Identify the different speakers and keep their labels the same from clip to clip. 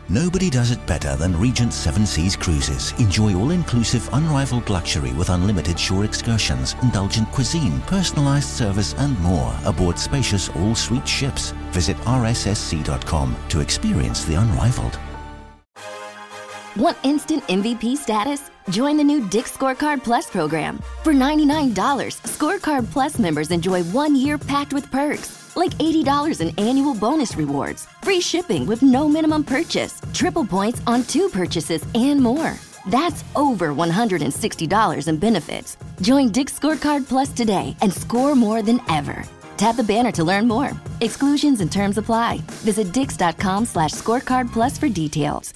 Speaker 1: Nobody does it better than Regent Seven Seas Cruises. Enjoy all-inclusive, unrivaled luxury with unlimited shore excursions, indulgent cuisine, personalized service, and more aboard spacious all-suite ships. Visit rssc.com to experience the unrivaled.
Speaker 2: Want instant MVP status? Join the new Dick's Scorecard Plus program. For $99, Scorecard Plus members enjoy 1 year packed with perks, like $80 in annual bonus rewards, free shipping with no minimum purchase, triple points on 2 purchases, and more. That's over $160 in benefits. Join Dick's Scorecard Plus today and score more than ever. Tap the banner to learn more. Exclusions and terms apply. Visit dix.com/scorecard plus for details.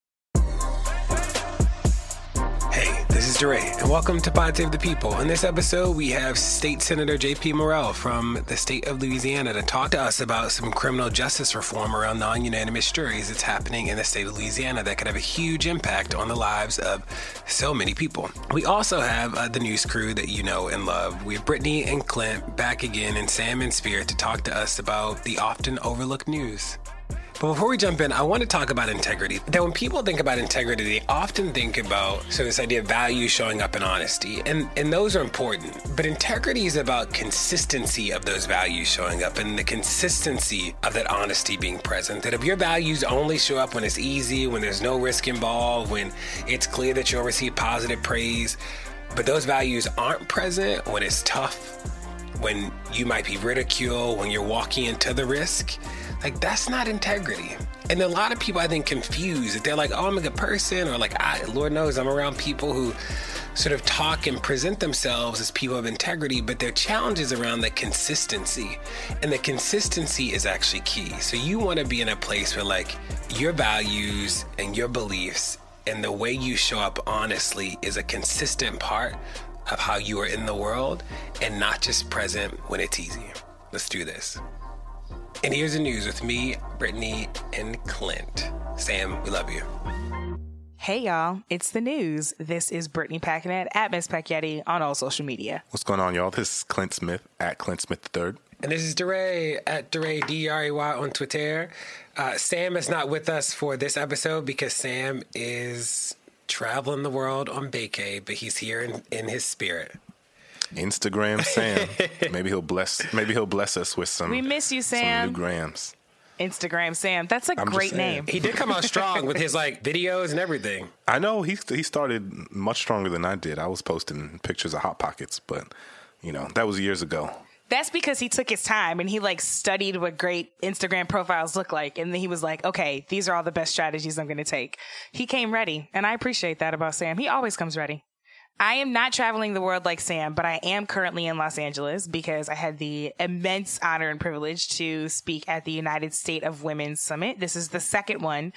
Speaker 3: This is DeRay, and welcome to Pod Save the People. In this episode, we have State Senator J.P. Morrell from the state of Louisiana to talk to us about some criminal justice reform around non-unanimous juries that's happening in the state of Louisiana that could have a huge impact on the lives of so many people. We also have the news crew that you know and love. We have Brittany and Clint back again, and Sam and Spirit to talk to us about the often overlooked news. But before we jump in, I want to talk about integrity. That when people think about integrity, they often think about this idea of value showing up in honesty. And those are important. But integrity is about consistency of those values showing up and the consistency of that honesty being present. That if your values only show up when it's easy, when there's no risk involved, when it's clear that you'll receive positive praise, but those values aren't present when it's tough, when you might be ridiculed, when you're walking into the risk, like that's not integrity. And a lot of people, I think, confuse it. They're like, oh, I'm a good person, or like, Lord knows I'm around people who sort of talk and present themselves as people of integrity, but their challenge is around the consistency. And the consistency is actually key. So you want to be in a place where like your values and your beliefs and the way you show up honestly is a consistent part of how you are in the world and not just present when it's easy. Let's do this. And here's the news with me, Brittany, and Clint. Sam, we love you.
Speaker 4: Hey, y'all. It's the news. This is Brittany Packinette at Miss Pacchetti on all social media.
Speaker 5: What's going on, y'all? This is Clint Smith at Clint Smith III.
Speaker 3: And this is DeRay at DeRay, D-R-A-Y on Twitter. Sam is not with us for this episode because Sam is traveling the world on vacay, but he's here in his spirit.
Speaker 5: Instagram Sam. Maybe he'll bless us with some.
Speaker 4: We miss you, Sam.
Speaker 5: Some new grams.
Speaker 4: Instagram Sam. That's a great name.
Speaker 3: He did come out strong with his like videos and everything.
Speaker 5: I know he started much stronger than I did. I was posting pictures of Hot Pockets, but that was years ago.
Speaker 4: That's because he took his time and he like studied what great Instagram profiles look like. And then he was like, okay, these are all the best strategies I'm going to take. He came ready. And I appreciate that about Sam. He always comes ready. I am not traveling the world like Sam, but I am currently in Los Angeles because I had the immense honor and privilege to speak at the United States of Women Summit. This is the second one.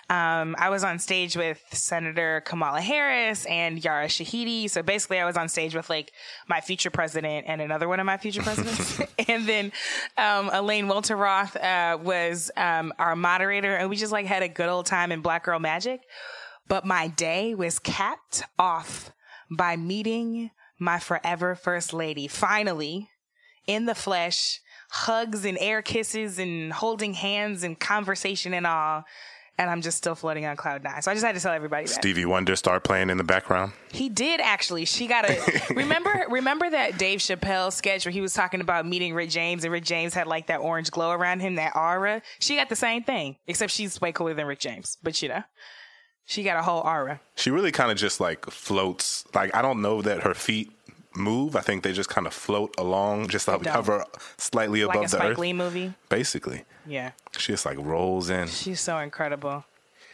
Speaker 4: I was on stage with Senator Kamala Harris and Yara Shahidi. So basically I was on stage with like my future president and another one of my future presidents. And then Elaine Welteroth was our moderator, and we just like had a good old time in Black Girl Magic. But my day was capped off by meeting my forever first lady, finally, in the flesh, hugs and air kisses and holding hands and conversation and all. And I'm just still floating on cloud 9. So I just had to tell everybody that.
Speaker 5: Stevie Wonder started playing in the background.
Speaker 4: He did, actually. She got a... remember that Dave Chappelle sketch where he was talking about meeting Rick James, and Rick James had like that orange glow around him, that aura? She got the same thing, except she's way cooler than Rick James. But she got a whole aura.
Speaker 5: She really kind of just like floats. Like, I don't know that her feet move. I think they just kind of float along, just like hover slightly above the earth. Like a Spike
Speaker 4: Lee movie?
Speaker 5: Basically.
Speaker 4: Yeah.
Speaker 5: She just like rolls in.
Speaker 4: She's so incredible.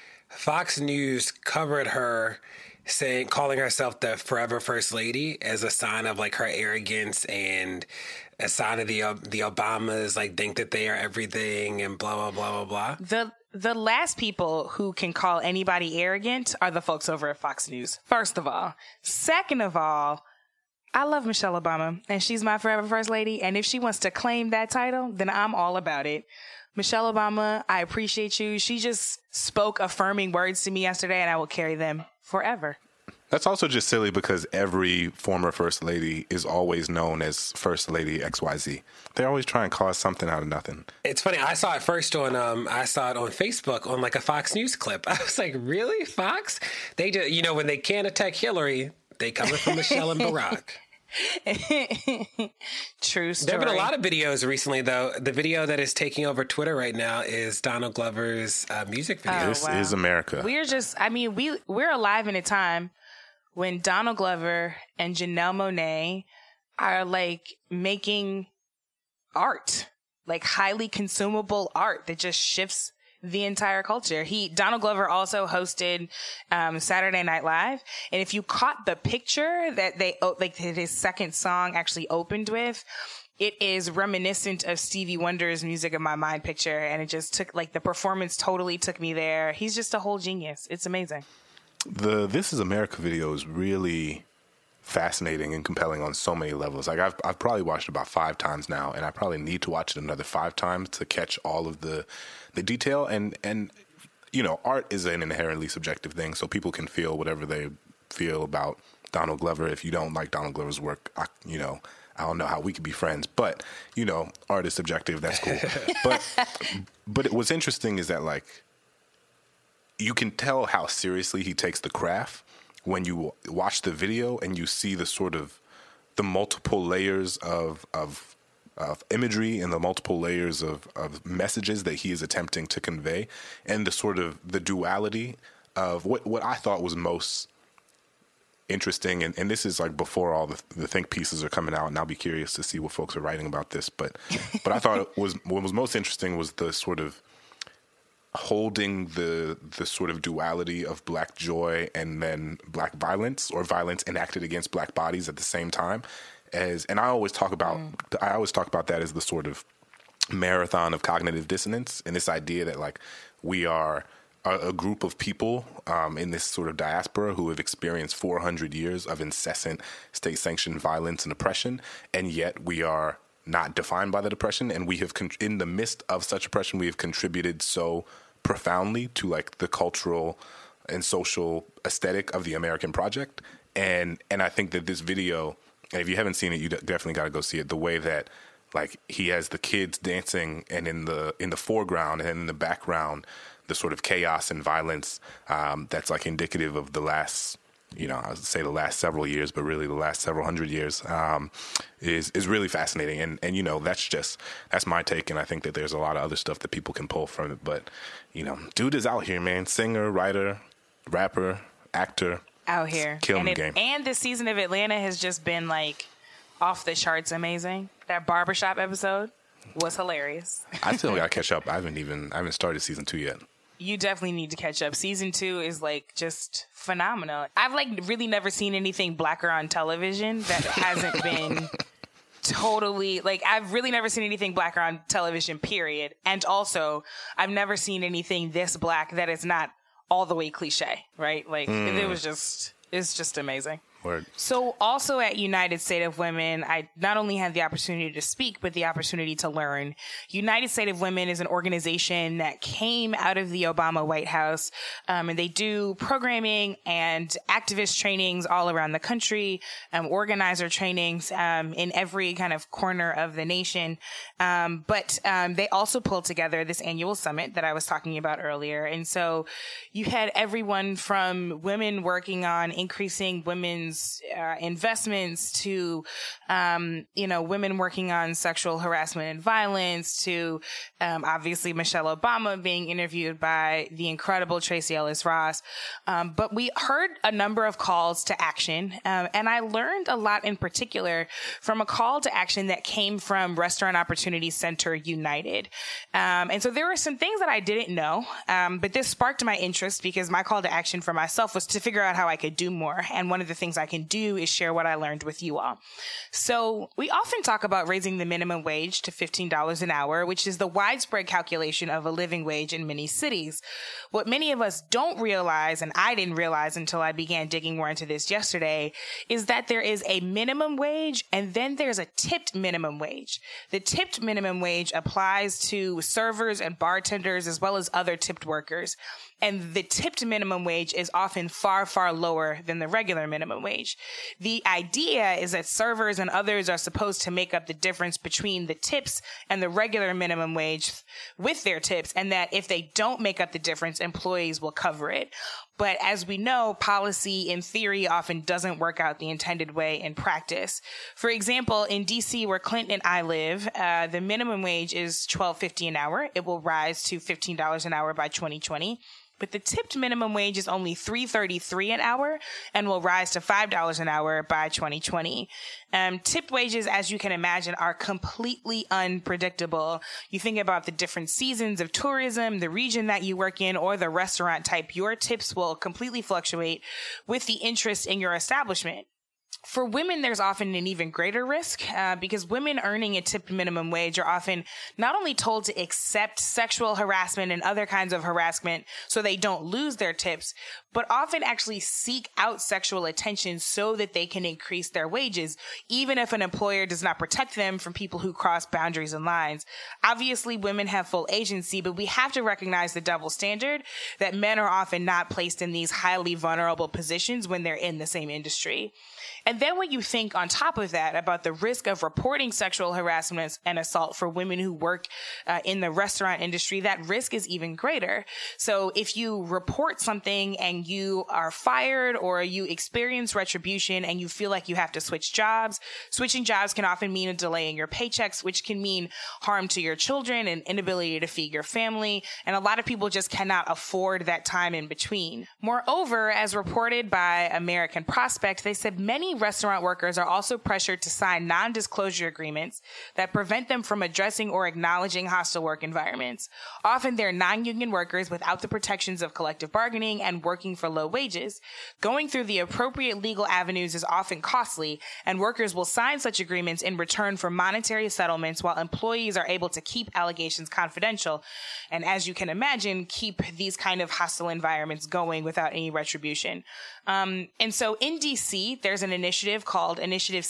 Speaker 3: Fox News covered her calling herself the forever first lady as a sign of like her arrogance and a sign of the Obamas like think that they are everything and blah, blah, blah, blah, blah.
Speaker 4: The last people who can call anybody arrogant are the folks over at Fox News, first of all. Second of all, I love Michelle Obama, and she's my forever first lady, and if she wants to claim that title, then I'm all about it. Michelle Obama, I appreciate you. She just spoke affirming words to me yesterday, and I will carry them forever.
Speaker 5: That's also just silly because every former First Lady is always known as First Lady XYZ. They always try and cause something out of nothing.
Speaker 3: It's funny. I saw it first on Facebook on like a Fox News clip. I was like, really? Fox? They just, when they can't attack Hillary, they come from Michelle and Barack.
Speaker 4: True story.
Speaker 3: There have been a lot of videos recently, though. The video that is taking over Twitter right now is Donald Glover's music video.
Speaker 5: This is America.
Speaker 4: We're alive in a time when Donald Glover and Janelle Monáe are like making art, like highly consumable art that just shifts the entire culture. Donald Glover also hosted Saturday Night Live, and if you caught the picture that his second song actually opened with, it is reminiscent of Stevie Wonder's Music of My Mind picture, and it just took the performance totally took me there. He's just a whole genius. It's amazing.
Speaker 5: The This Is America video is really fascinating and compelling on so many levels. Like I've probably watched it about 5 times now, and I probably need to watch it another 5 times to catch all of the detail. And art is an inherently subjective thing, so people can feel whatever they feel about Donald Glover. If you don't like Donald Glover's work, I don't know how we could be friends, but art is subjective. That's cool. But what's interesting is that you can tell how seriously he takes the craft when you watch the video and you see the multiple layers of imagery and the multiple layers of messages that he is attempting to convey, and the duality of what I thought was most interesting. And this is before all the think pieces are coming out, and I'll be curious to see what folks are writing about this. But I thought what was most interesting was the sort of holding the sort of duality of Black joy and then Black violence, or violence enacted against Black bodies at the same time. And I always talk about that as the sort of marathon of cognitive dissonance, and this idea that we are a group of people in this sort of diaspora who have experienced 400 years of incessant state-sanctioned violence and oppression, and yet we are not defined by the oppression, and we have in the midst of such oppression, we have contributed so profoundly to the cultural and social aesthetic of the American project. And I think that this video, and if you haven't seen it, you definitely got to go see it. The way that he has the kids dancing, and in the foreground and in the background, the sort of chaos and violence that's indicative of the last, I would say the last several years, but really the last several hundred years, is really fascinating. And that's my take. And I think that there's a lot of other stuff that people can pull from it. But, dude is out here, man. Singer, writer, rapper, actor.
Speaker 4: Out here.
Speaker 3: Killing the game.
Speaker 4: And this season of Atlanta has just been off the charts amazing. That barbershop episode was hilarious.
Speaker 5: I still got to catch up. I haven't started season 2 yet.
Speaker 4: You definitely need to catch up. Season 2 is just phenomenal. I've really never seen anything Blacker on television that hasn't been totally I've really never seen anything Blacker on television, period. And also I've never seen anything this Black that is not all the way cliche, right? It's just amazing.
Speaker 5: Word.
Speaker 4: So also at United State of Women, I not only had the opportunity to speak, but the opportunity to learn. United State of Women is an organization that came out of the Obama White House, and they do programming and activist trainings all around the country, organizer trainings in every kind of corner of the nation. But they also pulled together this annual summit that I was talking about earlier. And so you had everyone from women working on increasing women's investments to, women working on sexual harassment and violence to, obviously Michelle Obama being interviewed by the incredible Tracy Ellis Ross. But we heard a number of calls to action. And I learned a lot in particular from a call to action that came from Restaurant Opportunity Center United. And so there were some things that I didn't know. But this sparked my interest because my call to action for myself was to figure out how I could do more. And one of the things I can do is share what I learned with you all. So we often talk about raising the minimum wage to $15 an hour, which is the widespread calculation of a living wage in many cities. What many of us don't realize, and I didn't realize until I began digging more into this yesterday, is that there is a minimum wage and then there's a tipped minimum wage. The tipped minimum wage applies to servers and bartenders as well as other tipped workers. And the tipped minimum wage is often far, far lower than the regular minimum wage. The idea is that servers and others are supposed to make up the difference between the tips and the regular minimum wage with their tips, and that if they don't make up the difference, employees will cover it. But as we know, policy in theory often doesn't work out the intended way in practice. For example, in DC, where Clinton and I live, the minimum wage is $12.50 an hour. It will rise to $15 an hour by 2020. But the tipped minimum wage is only $3.33 an hour and will rise to $5 an hour by 2020. Tipped wages, as you can imagine, are completely unpredictable. You think about the different seasons of tourism, the region that you work in, or the restaurant type. Your tips will completely fluctuate with the interest in your establishment. For women, there's often an even greater risk because women earning a tipped minimum wage are often not only told to accept sexual harassment and other kinds of harassment so they don't lose their tips, but often actually seek out sexual attention so that they can increase their wages, even if an employer does not protect them from people who cross boundaries and lines. Obviously, women have full agency, but we have to recognize the double standard that men are often not placed in these highly vulnerable positions when they're in the same industry. And then when you think on top of that about the risk of reporting sexual harassment and assault for women who work in the restaurant industry, that risk is even greater. So if you report something and you are fired or you experience retribution and you feel like you have to switch jobs, switching jobs can often mean a delay in your paychecks, which can mean harm to your children and inability to feed your family. And a lot of people just cannot afford that time in between. Moreover, as reported by American Prospect, they said many restaurant workers are also pressured to sign non-disclosure agreements that prevent them from addressing or acknowledging hostile work environments. Often they're non-union workers without the protections of collective bargaining and working for low wages. Going through the appropriate legal avenues is often costly, and workers will sign such agreements in return for monetary settlements while employees are able to keep allegations confidential. And as you can imagine, keep these kind of hostile environments going without any retribution. And so in DC, there's an initiative called Initiative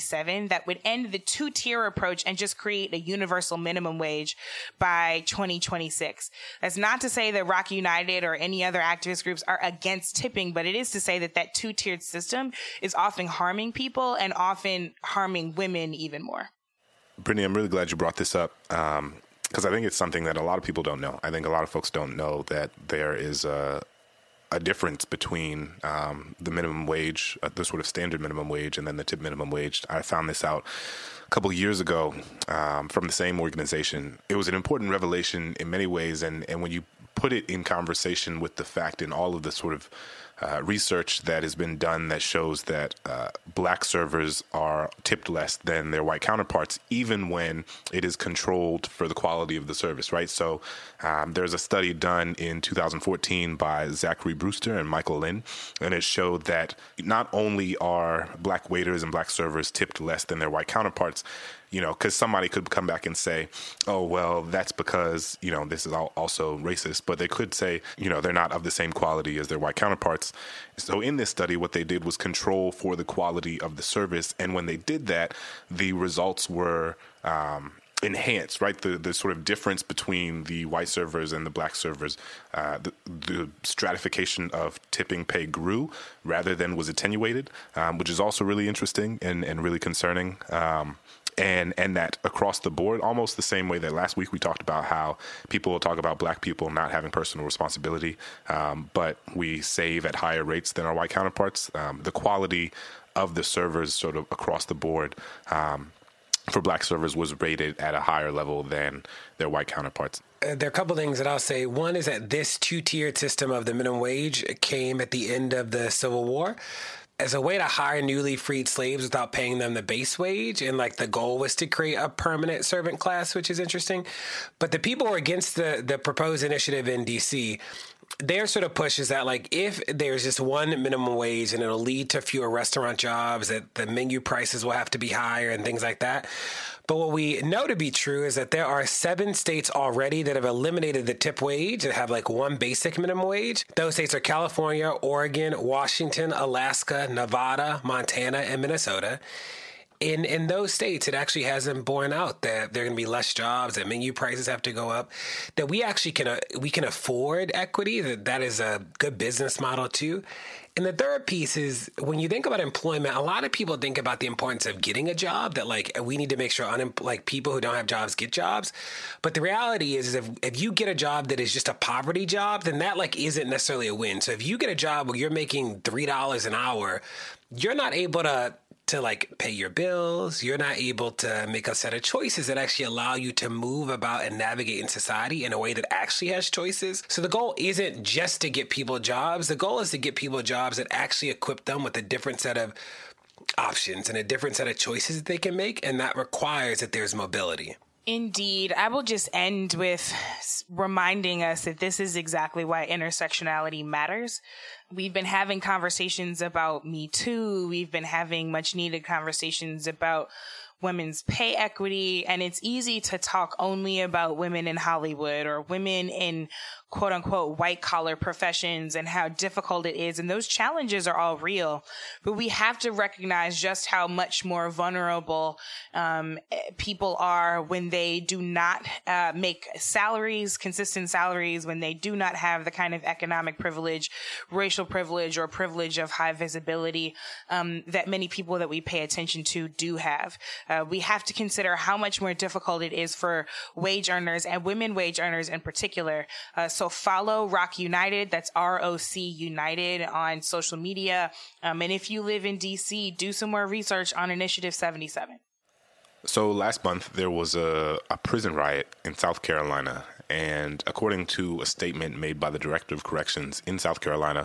Speaker 4: 77 that would end the two-tier approach and just create a universal minimum wage by 2026. That's not to say that Rock United or any other activist groups are against tipping, but it is to say that that two-tiered system is often harming people and often harming women even more.
Speaker 5: Brittany, I'm really glad you brought this up because I think it's something that a lot of people don't know. I think a lot of folks don't know that there is a difference between the minimum wage, the sort of standard minimum wage, and then the tip minimum wage. I found this out a couple of years ago from the same organization. It was an important revelation in many ways, and when you put it in conversation with the fact in all of the sort of research that has been done that shows that black servers are tipped less than their white counterparts, even when it is controlled for the quality of the service, right? So there's a study done in 2014 by Zachary Brewster and Michael Lynn, and it showed that not only are black waiters and black servers tipped less than their white counterparts, you know, because somebody could come back and say, oh, well, that's because, you know, this is also racist. But they could say, you know, they're not of the same quality as their white counterparts. So in this study, what they did was control for the quality of the service. And when they did that, the results were enhanced, right? The sort of difference between the white servers and the black servers, the stratification of tipping pay grew rather than was attenuated, which is also really interesting and really concerning. And that across the board, almost the same way that last week we talked about how people will talk about black people not having personal responsibility, but we save at higher rates than our white counterparts. The quality of the servers sort of across the board for black servers was rated at a higher level than their white counterparts.
Speaker 3: There are a couple things that I'll say. One is that this two-tiered system of the minimum wage came at the end of the Civil War as a way to hire newly freed slaves without paying them the base wage. And like the goal was to create a permanent servant class, which is interesting. But the people who were against the proposed initiative in DC their sort of push is that, like, if there's just one minimum wage and it'll lead to fewer restaurant jobs, that the menu prices will have to be higher and things like that. But what we know to be true is that there are 7 states already that have eliminated the tip wage and have like one basic minimum wage. Those states are California, Oregon, Washington, Alaska, Nevada, Montana, and Minnesota. In those states, it actually hasn't borne out that there are going to be less jobs, that menu prices have to go up, that we actually can afford equity, that is a good business model too. And the third piece is, when you think about employment, a lot of people think about the importance of getting a job, that like we need to make sure people who don't have jobs get jobs. But the reality is if you get a job that is just a poverty job, then that like isn't necessarily a win. So if you get a job where you're making $3 an hour, you're not able to like pay your bills. You're not able to make a set of choices that actually allow you to move about and navigate in society in a way that actually has choices. So the goal isn't just to get people jobs. The goal is to get people jobs that actually equip them with a different set of options and a different set of choices that they can make. And that requires that there's mobility.
Speaker 4: Indeed. I will just end with reminding us that this is exactly why intersectionality matters. We've been having conversations about Me Too. We've been having much needed conversations about women's pay equity. And it's easy to talk only about women in Hollywood or women in quote unquote white collar professions and how difficult it is. And those challenges are all real, but we have to recognize just how much more vulnerable people are when they do not make consistent salaries, when they do not have the kind of economic privilege, racial privilege, or privilege of high visibility that many people that we pay attention to do have. We have to consider how much more difficult it is for wage earners and women wage earners in particular. So follow ROC United, that's ROC United on social media. And if you live in DC, do some more research on Initiative 77.
Speaker 5: So last month, there was a prison riot in South Carolina. And according to a statement made by the Director of Corrections in South Carolina,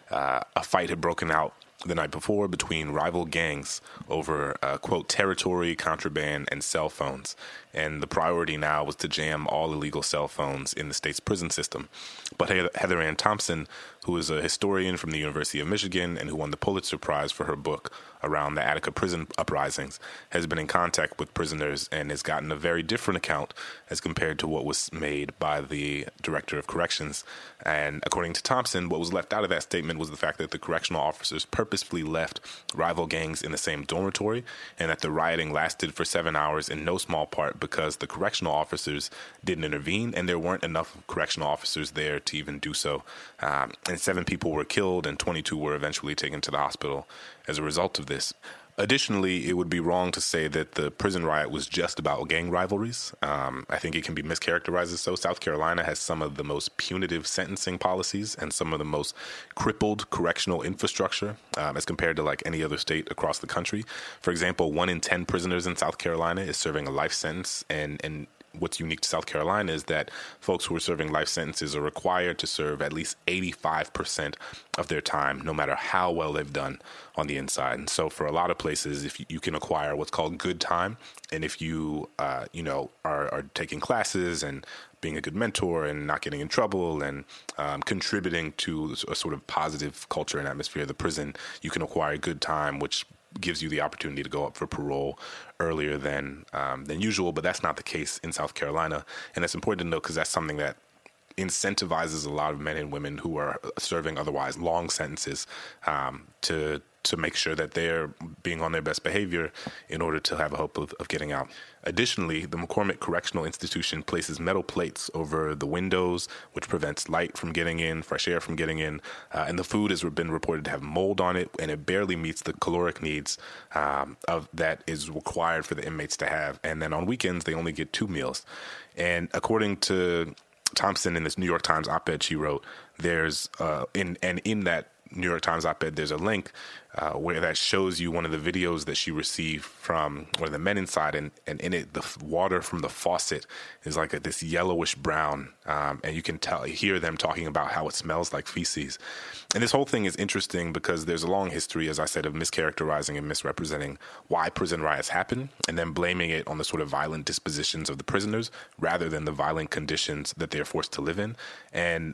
Speaker 5: a fight had broken out the night before between rival gangs over, quote, territory, contraband, and cell phones. And the priority now was to jam all illegal cell phones in the state's prison system. But Heather Ann Thompson, who is a historian from the University of Michigan and who won the Pulitzer Prize for her book around the Attica prison uprisings, has been in contact with prisoners and has gotten a very different account as compared to what was made by the Director of Corrections. And according to Thompson, what was left out of that statement was the fact that the correctional officers purposefully left rival gangs in the same dormitory, and that the rioting lasted for 7 hours in no small part because the correctional officers didn't intervene, and there weren't enough correctional officers there to even do so. And 7 people were killed, and 22 were eventually taken to the hospital as a result of this. Additionally, it would be wrong to say that the prison riot was just about gang rivalries. I think it can be mischaracterized as so. South Carolina has some of the most punitive sentencing policies and some of the most crippled correctional infrastructure as compared to like any other state across the country. For example, 1 in 10 prisoners in South Carolina is serving a life sentence, and what's unique to South Carolina is that folks who are serving life sentences are required to serve at least 85% of their time, no matter how well they've done on the inside. And so for a lot of places, if you can acquire what's called good time, and if you, are taking classes and being a good mentor and not getting in trouble and contributing to a sort of positive culture and atmosphere of the prison, you can acquire good time, which gives you the opportunity to go up for parole earlier than usual, but that's not the case in South Carolina. And it's important to note because that's something that incentivizes a lot of men and women who are serving otherwise long sentences to make sure that they're being on their best behavior in order to have a hope of getting out. Additionally, the McCormick Correctional Institution places metal plates over the windows, which prevents light from getting in, fresh air from getting in, and the food has been reported to have mold on it, and it barely meets the caloric needs of that is required for the inmates to have. And then on weekends, they only get 2 meals. And according to Thompson in this New York Times op-ed she wrote, there's in that New York Times op-ed, there's a link where that shows you one of the videos that she received from one of the men inside, and in it, the water from the faucet is like this yellowish brown, and you can hear them talking about how it smells like feces. And this whole thing is interesting because there's a long history, as I said, of mischaracterizing and misrepresenting why prison riots happen, and then blaming it on the sort of violent dispositions of the prisoners rather than the violent conditions that they're forced to live in. And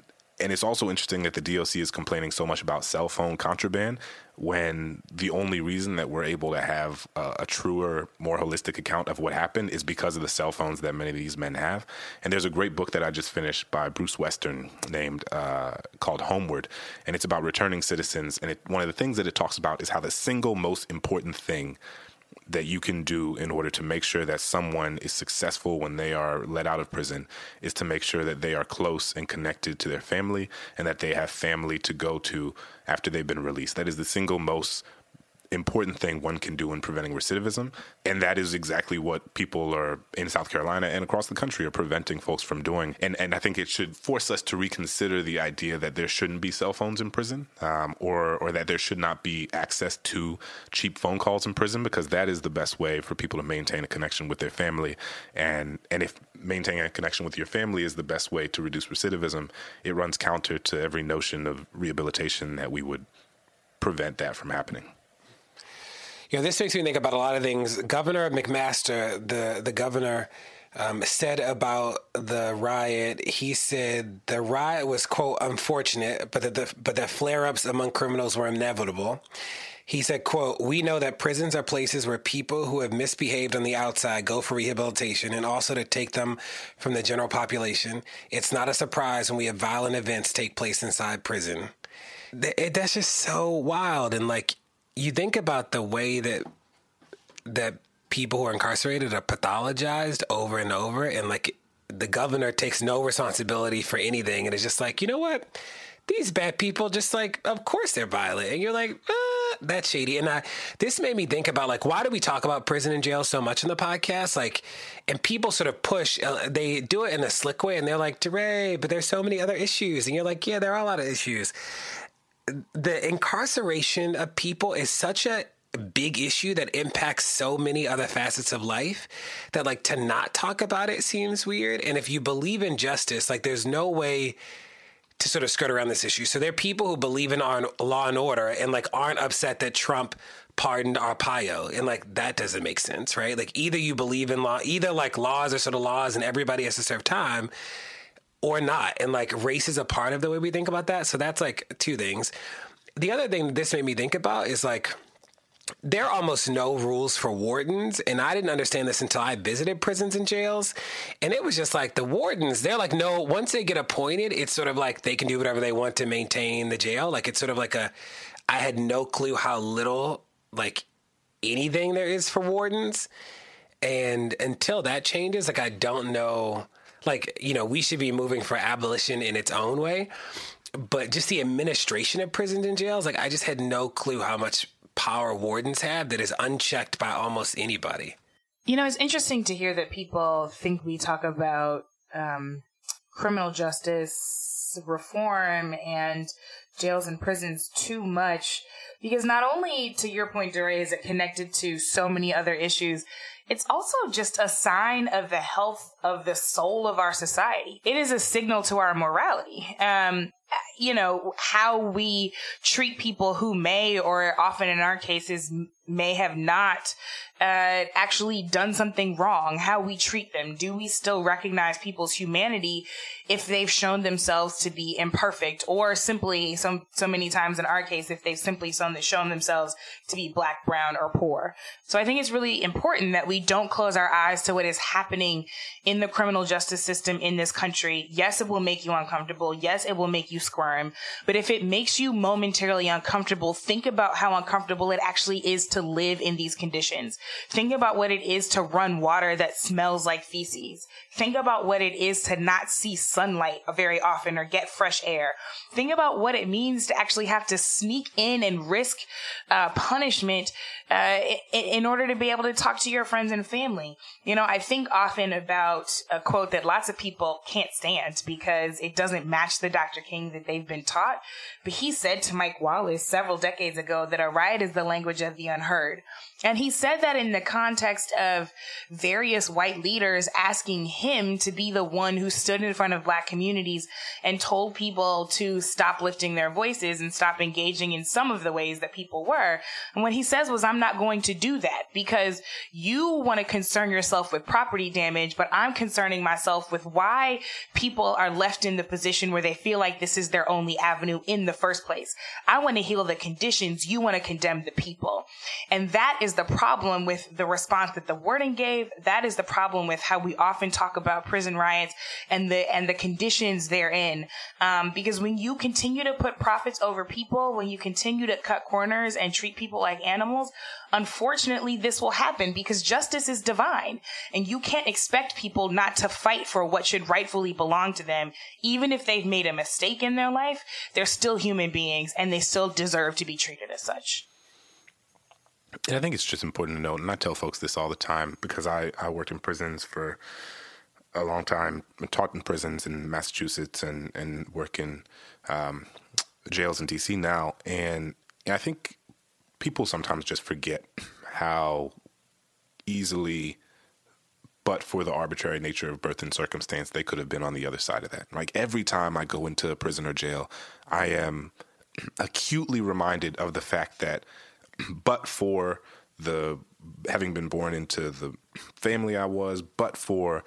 Speaker 5: And it's also interesting that the DOC is complaining so much about cell phone contraband when the only reason that we're able to have a truer, more holistic account of what happened is because of the cell phones that many of these men have. And there's a great book that I just finished by Bruce Western named called Homeward, and it's about returning citizens. And one of the things that it talks about is how the single most important thing that you can do in order to make sure that someone is successful when they are let out of prison is to make sure that they are close and connected to their family and that they have family to go to after they've been released. That is the single most important thing one can do in preventing recidivism. And that is exactly what people are in South Carolina and across the country are preventing folks from doing. And I think it should force us to reconsider the idea that there shouldn't be cell phones in prison, or that there should not be access to cheap phone calls in prison, because that is the best way for people to maintain a connection with their family. And if maintaining a connection with your family is the best way to reduce recidivism, it runs counter to every notion of rehabilitation that we would prevent that from happening.
Speaker 3: This makes me think about a lot of things. Governor McMaster, the governor, said about the riot. He said the riot was, quote, unfortunate, but the flare-ups among criminals were inevitable. He said, quote, "We know that prisons are places where people who have misbehaved on the outside go for rehabilitation and also to take them from the general population. It's not a surprise when we have violent events take place inside prison." That's just so wild. And you think about the way that people who are incarcerated are pathologized over and over, and the governor takes no responsibility for anything, and it's just you know what? These bad people just of course they're violent, and you're that's shady. And this made me think about why do we talk about prison and jail so much in the podcast? And people sort of push, they do it in a slick way, and they're like, DeRay, but there's so many other issues, and you're like, yeah, there are a lot of issues. The incarceration of people is such a big issue that impacts so many other facets of life that to not talk about it seems weird. And if you believe in justice, there's no way to sort of skirt around this issue. So there are people who believe in law and order and aren't upset that Trump pardoned Arpaio, and that doesn't make sense, right? Either you believe in law, either laws are sort of laws and everybody has to serve time, or not. And race is a part of the way we think about that. So that's two things. The other thing this made me think about is there are almost no rules for wardens. And I didn't understand this until I visited prisons and jails. And it was just the wardens, they're no, once they get appointed, it's sort of they can do whatever they want to maintain the jail. It's sort of I had no clue how little anything there is for wardens. And until that changes, I don't know. We should be moving for abolition in its own way. But just the administration of prisons and jails, I just had no clue how much power wardens have that is unchecked by almost anybody.
Speaker 4: It's interesting to hear that people think we talk about criminal justice reform and jails and prisons too much, because not only, to your point, DeRay, is it connected to so many other issues, it's also just a sign of the health of the soul of our society. It is a signal to our morality. How we treat people who may, or often in our cases, may have not actually done something wrong, how we treat them. Do we still recognize people's humanity if they've shown themselves to be imperfect, or simply, so many times in our case, if they've simply shown themselves to be Black, brown, or poor? So I think it's really important that we don't close our eyes to what is happening in the criminal justice system in this country. Yes, it will make you uncomfortable. Yes, it will make you squirm. But if it makes you momentarily uncomfortable, think about how uncomfortable it actually is to live in these conditions. Think about what it is to run water that smells like feces. Think about what it is to not see sunlight very often or get fresh air. Think about what it means to actually have to sneak in and risk punishment in order to be able to talk to your friends and family. I think often about a quote that lots of people can't stand because it doesn't match the Dr. King that they've been taught. But he said to Mike Wallace several decades ago that a riot is the language of the unheard. And he said that in the context of various white leaders asking him to be the one who stood in front of Black communities and told people to stop lifting their voices and stop engaging in some of the ways that people were. And what he says was, I'm not going to do that because you want to concern yourself with property damage, but I'm concerning myself with why people are left in the position where they feel like this is their only avenue in the first place. I want to heal the conditions. You want to condemn the people. And that is the problem with the response that the wording gave. That is the problem with how we often talk about prison riots and the conditions therein. Because when you continue to put profits over people, when you continue to cut corners and treat people like animals, unfortunately, this will happen because justice is divine. And you can't expect people not to fight for what should rightfully belong to them. Even if they've made a mistake in their life, they're still human beings and they still deserve to be treated as such.
Speaker 5: And I think it's just important to note, and I tell folks this all the time because I worked in prisons for a long time, taught in prisons in Massachusetts and work in jails in D.C. now. And I think people sometimes just forget how easily, but for the arbitrary nature of birth and circumstance, they could have been on the other side of that. Like every time I go into a prison or jail, I am acutely reminded of the fact that but for the having been born into the family I was, but for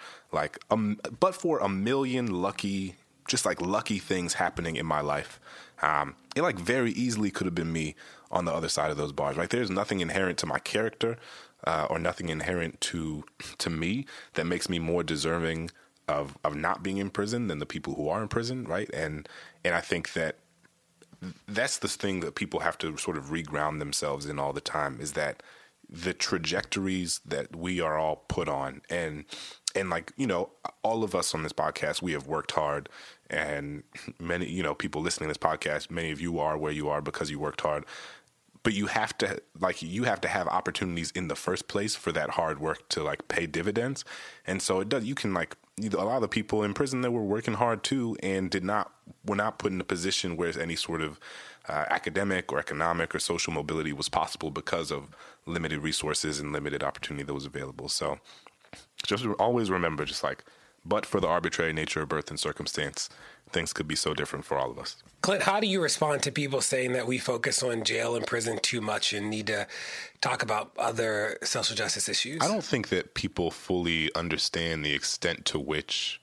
Speaker 5: a million lucky things happening in my life, it like very easily could have been me on the other side of those bars. Like there's nothing inherent to my character or nothing inherent to me that makes me more deserving of not being in prison than the people who are in prison, right? And I think that's the thing that people have to sort of reground themselves in all the time, is that the trajectories that we are all put on and like, you know, all of us on this podcast, we have worked hard, and many, you know, people listening to this podcast, many of you are where you are because you worked hard, but you have to have opportunities in the first place for that hard work to like pay dividends. And so you can like, a lot of the people in prison that were working hard too and were not put in a position where any sort of academic or economic or social mobility was possible because of limited resources and limited opportunity that was available. So just always remember, just like, but for the arbitrary nature of birth and circumstance, things could be so different for all of us.
Speaker 3: Clint, how do you respond to people saying that we focus on jail and prison too much and need to talk about other social justice issues?
Speaker 5: I don't think that people fully understand the extent to which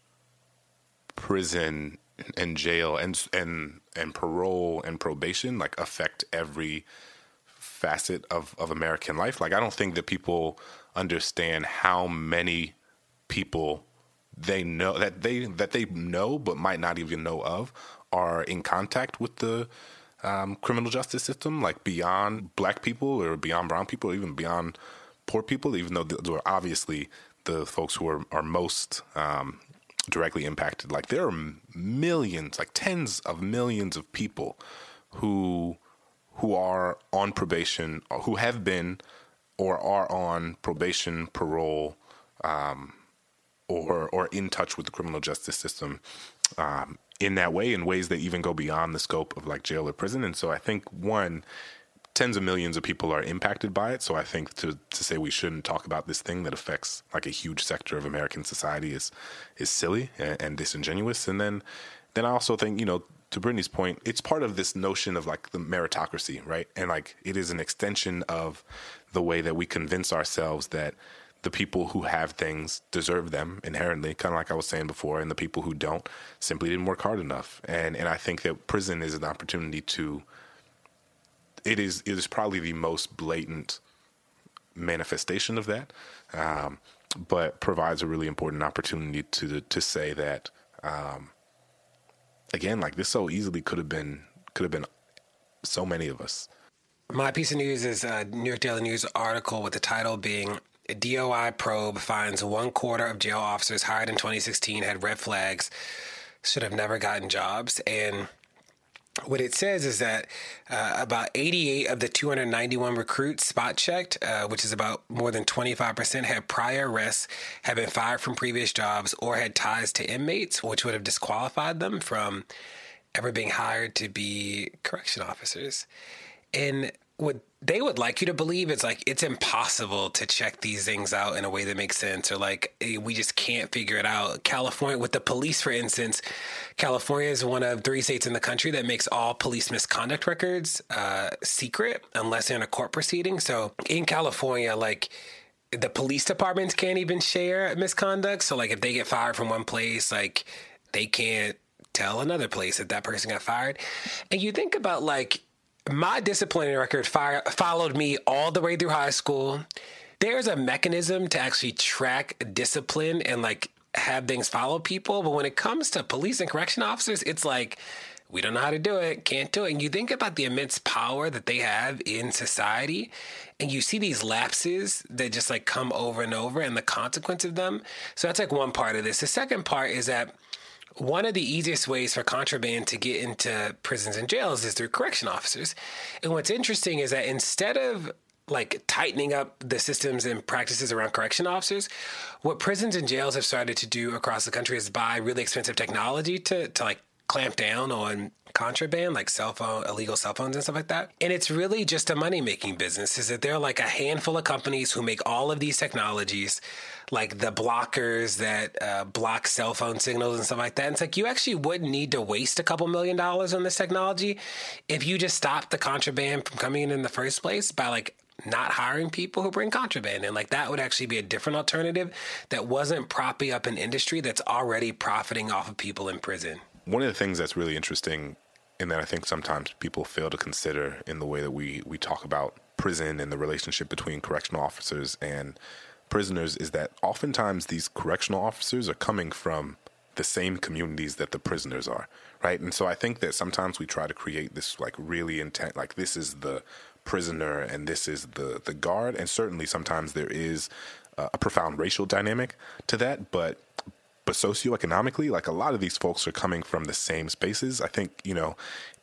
Speaker 5: prison and jail and parole and probation like affect every facet of American life. Like, I don't think that people understand how many people they know that they know but might not even know of are in contact with the criminal justice system, like beyond Black people or beyond brown people or even beyond poor people, even though those are obviously the folks who are most directly impacted. Like, there are millions, like tens of millions of people who are on probation, who have been or are on probation, parole, or in touch with the criminal justice system in that way, in ways that even go beyond the scope of like jail or prison. And so I think, tens of millions of people are impacted by it. So I think to say we shouldn't talk about this thing that affects like a huge sector of American society is silly and disingenuous. And then I also think, you know, to Brittany's point, it's part of this notion of like the meritocracy, right? And like it is an extension of the way that we convince ourselves that the people who have things deserve them inherently, kind of like I was saying before, and the people who don't simply didn't work hard enough. And I think that prison is an opportunity to, it is probably the most blatant manifestation of that, but provides a really important opportunity to say that, again, like this so easily could have been so many of us.
Speaker 3: My piece of news is a New York Daily News article with the title being, "A DOI probe finds 1/4 of jail officers hired in 2016 had red flags, should have never gotten jobs." And what it says is that about 88 of the 291 recruits spot checked, which is about more than 25%, had prior arrests, had been fired from previous jobs, or had ties to inmates, which would have disqualified them from ever being hired to be correction officers. And what they would like you to believe is like it's impossible to check these things out in a way that makes sense, or like we just can't figure it out. California, with the police, for instance, California is one of 3 states in the country that makes all police misconduct records secret unless they're in a court proceeding. So in California, like the police departments can't even share misconduct. So like if they get fired from one place, like they can't tell another place that person got fired. And you think about like, my disciplinary record followed me all the way through high school. There's a mechanism to actually track discipline and like have things follow people. But when it comes to police and correction officers, it's like, we don't know how to do it, can't do it. And you think about the immense power that they have in society, and you see these lapses that just like come over and over and the consequence of them. So that's like one part of this. The second part is that one of the easiest ways for contraband to get into prisons and jails is through correction officers. And what's interesting is that instead of like tightening up the systems and practices around correction officers, what prisons and jails have started to do across the country is buy really expensive technology to like clamp down on contraband, like illegal cell phones and stuff like that. And it's really just a money-making business, is that there are like a handful of companies who make all of these technologies, like the blockers that block cell phone signals and stuff like that. And it's like, you actually wouldn't need to waste a couple $1 million on this technology if you just stopped the contraband from coming in the first place by like not hiring people who bring contraband in. Like that would actually be a different alternative that wasn't propping up an industry that's already profiting off of people in prison.
Speaker 5: One of the things that's really interesting, and that I think sometimes people fail to consider in the way that we talk about prison and the relationship between correctional officers and prisoners, is that oftentimes these correctional officers are coming from the same communities that the prisoners are, right? And so I think that sometimes we try to create this like really intent, like this is the prisoner and this is the guard. And certainly sometimes there is a profound racial dynamic to that, but socioeconomically, like a lot of these folks are coming from the same spaces. I think, you know,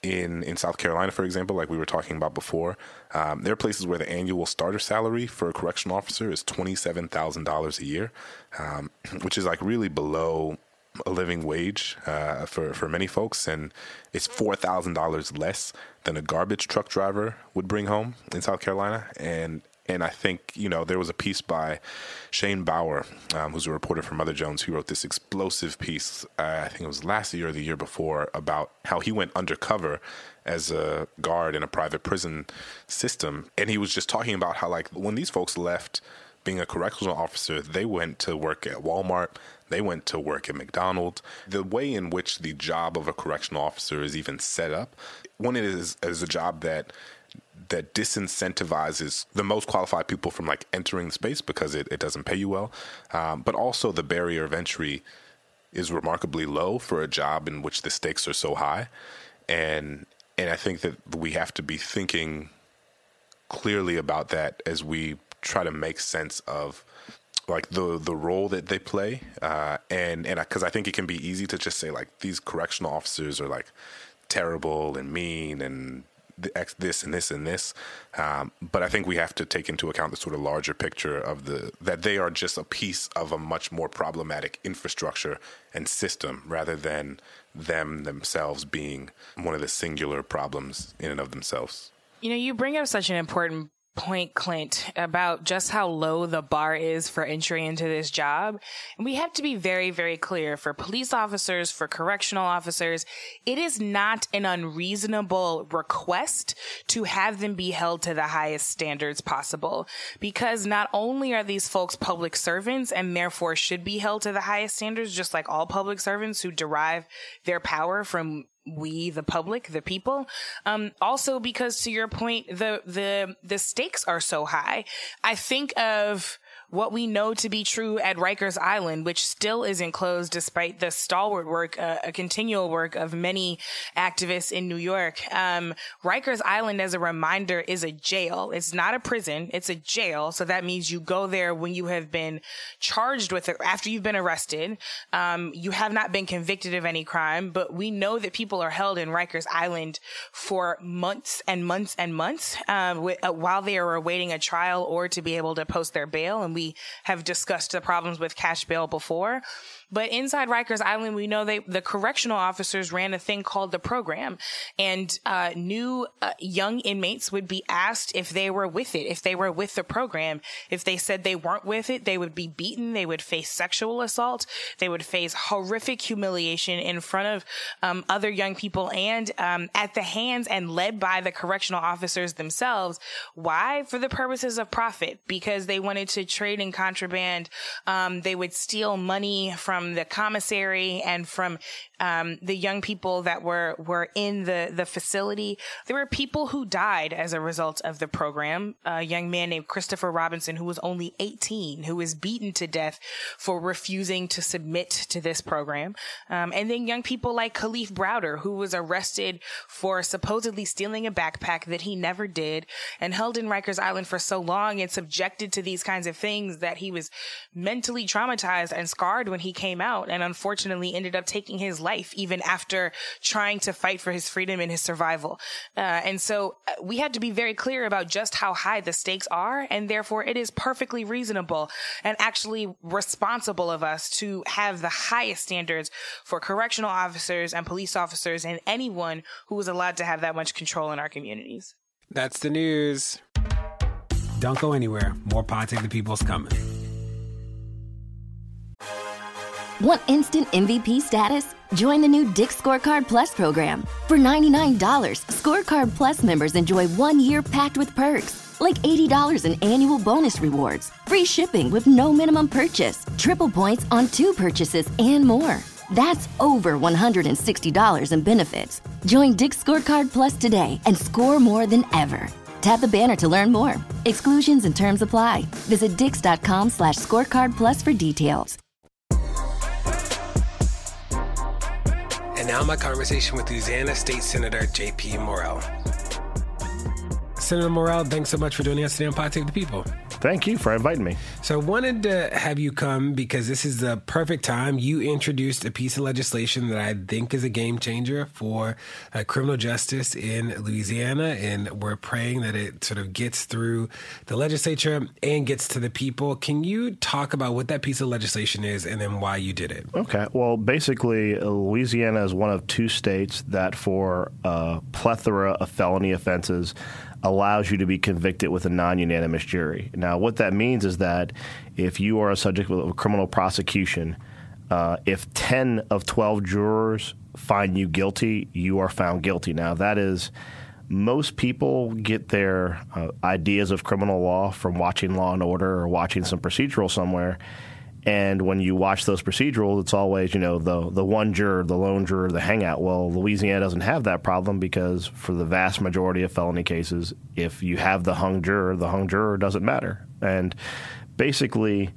Speaker 5: in South Carolina, for example, like we were talking about before, there are places where the annual starter salary for a correctional officer is $27,000 a year, which is like really below a living wage for many folks. And it's $4,000 less than a garbage truck driver would bring home in South Carolina. And I think, you know, there was a piece by Shane Bauer, who's a reporter for Mother Jones, who wrote this explosive piece, I think it was last year or the year before, about how he went undercover as a guard in a private prison system. And he was just talking about how, like, when these folks left being a correctional officer, they went to work at Walmart, they went to work at McDonald's. The way in which the job of a correctional officer is even set up, one, it is a job that disincentivizes the most qualified people from like entering the space because it doesn't pay you well. But also the barrier of entry is remarkably low for a job in which the stakes are so high. And I think that we have to be thinking clearly about that as we try to make sense of like the role that they play. And because I think it can be easy to just say like these correctional officers are like terrible and mean and this and this and this, but I think we have to take into account the sort of larger picture of that they are just a piece of a much more problematic infrastructure and system rather than them themselves being one of the singular problems in and of themselves.
Speaker 4: You know, you bring up such an important point, Clint, about just how low the bar is for entry into this job. And we have to be very, very clear for police officers, for correctional officers, it is not an unreasonable request to have them be held to the highest standards possible, because not only are these folks public servants and therefore should be held to the highest standards, just like all public servants who derive their power from we, the public, the people. Also because, to your point, the stakes are so high. I think of what we know to be true at Rikers Island, which still isn't closed despite the stalwart work, a continual work of many activists in New York. Rikers Island, as a reminder, is a jail. It's not a prison. It's a jail. So that means you go there when you have been charged with it, after you've been arrested. You have not been convicted of any crime, but we know that people are held in Rikers Island for months and months and months, while they are awaiting a trial or to be able to post their bail. And we have discussed the problems with cash bail before. But inside Rikers Island, we know the correctional officers ran a thing called the program, and new young inmates would be asked if they were with it, if they were with the program. If they said they weren't with it, they would be beaten. They would face sexual assault. They would face horrific humiliation in front of other young people and at the hands and led by the correctional officers themselves. Why? For the purposes of profit, because they wanted to trade in contraband. They would steal money from the commissary and from the young people that were in the facility. There were people who died as a result of the program. A young man named Christopher Robinson, who was only 18, who was beaten to death for refusing to submit to this program. And then young people like Khalif Browder, who was arrested for supposedly stealing a backpack that he never did and held in Rikers Island for so long and subjected to these kinds of things that he was mentally traumatized and scarred when he came out, and unfortunately ended up taking his life even after trying to fight for his freedom and his survival. And so we had to be very clear about just how high the stakes are, and therefore it is perfectly reasonable and actually responsible of us to have the highest standards for correctional officers and police officers and anyone who is allowed to have that much control in our communities.
Speaker 3: That's the news. Don't go anywhere. More Pod Save the People's coming.
Speaker 2: Want instant MVP status? Join the new Dick's Scorecard Plus program. For $99, Scorecard Plus members enjoy 1 year packed with perks, like $80 in annual bonus rewards, free shipping with no minimum purchase, triple points on 2 purchases, and more. That's over $160 in benefits. Join Dick's Scorecard Plus today and score more than ever. Tap the banner to learn more. Exclusions and terms apply. Visit dix.com/scorecard plus for details.
Speaker 3: And now my conversation with Louisiana State Senator J.P. Morrell. Senator Morrell, thanks so much for joining us today on Pod Save the People.
Speaker 6: Thank you for inviting me.
Speaker 3: So I wanted to have you come because this is the perfect time. You introduced a piece of legislation that I think is a game changer for criminal justice in Louisiana, and we're praying that it sort of gets through the legislature and gets to the people. Can you talk about what that piece of legislation is and then why you did it?
Speaker 6: Okay. Well, basically, Louisiana is one of 2 states that for a plethora of felony offenses allows you to be convicted with a non-unanimous jury. Now, what that means is that if you are a subject of a criminal prosecution, if 10 of 12 jurors find you guilty, you are found guilty. Now, that is, most people get their ideas of criminal law from watching Law and Order or watching some procedural somewhere. And when you watch those procedurals, it's always, the one juror, the lone juror, the hangout. Well, Louisiana doesn't have that problem because for the vast majority of felony cases, if you have the hung juror doesn't matter. And basically,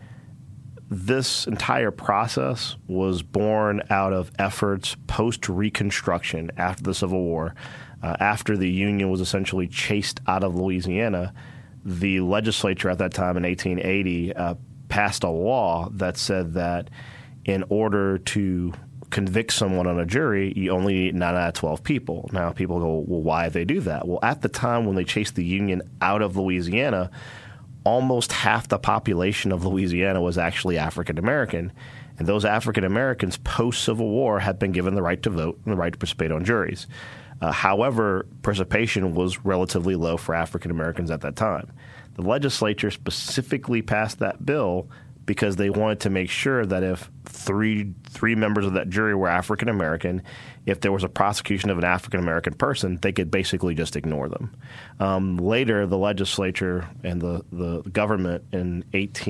Speaker 6: this entire process was born out of efforts post-Reconstruction after the Civil War. After the Union was essentially chased out of Louisiana, the legislature at that time in 1880 passed a law that said that in order to convict someone on a jury, you only need 9 out of 12 people. Now, people go, well, why did they do that? Well, at the time when they chased the Union out of Louisiana, almost half the population of Louisiana was actually African American. And those African Americans post-Civil War had been given the right to vote and the right to participate on juries. However, participation was relatively low for African Americans at that time. The legislature specifically passed that bill because they wanted to make sure that if three members of that jury were African American, if there was a prosecution of an African American person, they could basically just ignore them. Later, the legislature and the government in